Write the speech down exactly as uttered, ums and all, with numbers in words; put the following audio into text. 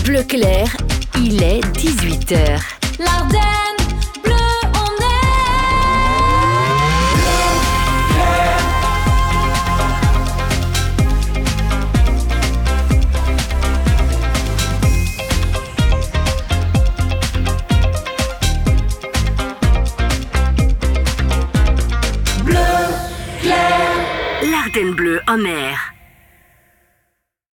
Bleu clair, il est dix-huit heures. L'Ardenne bleu en L'Ardenne bleue en mer.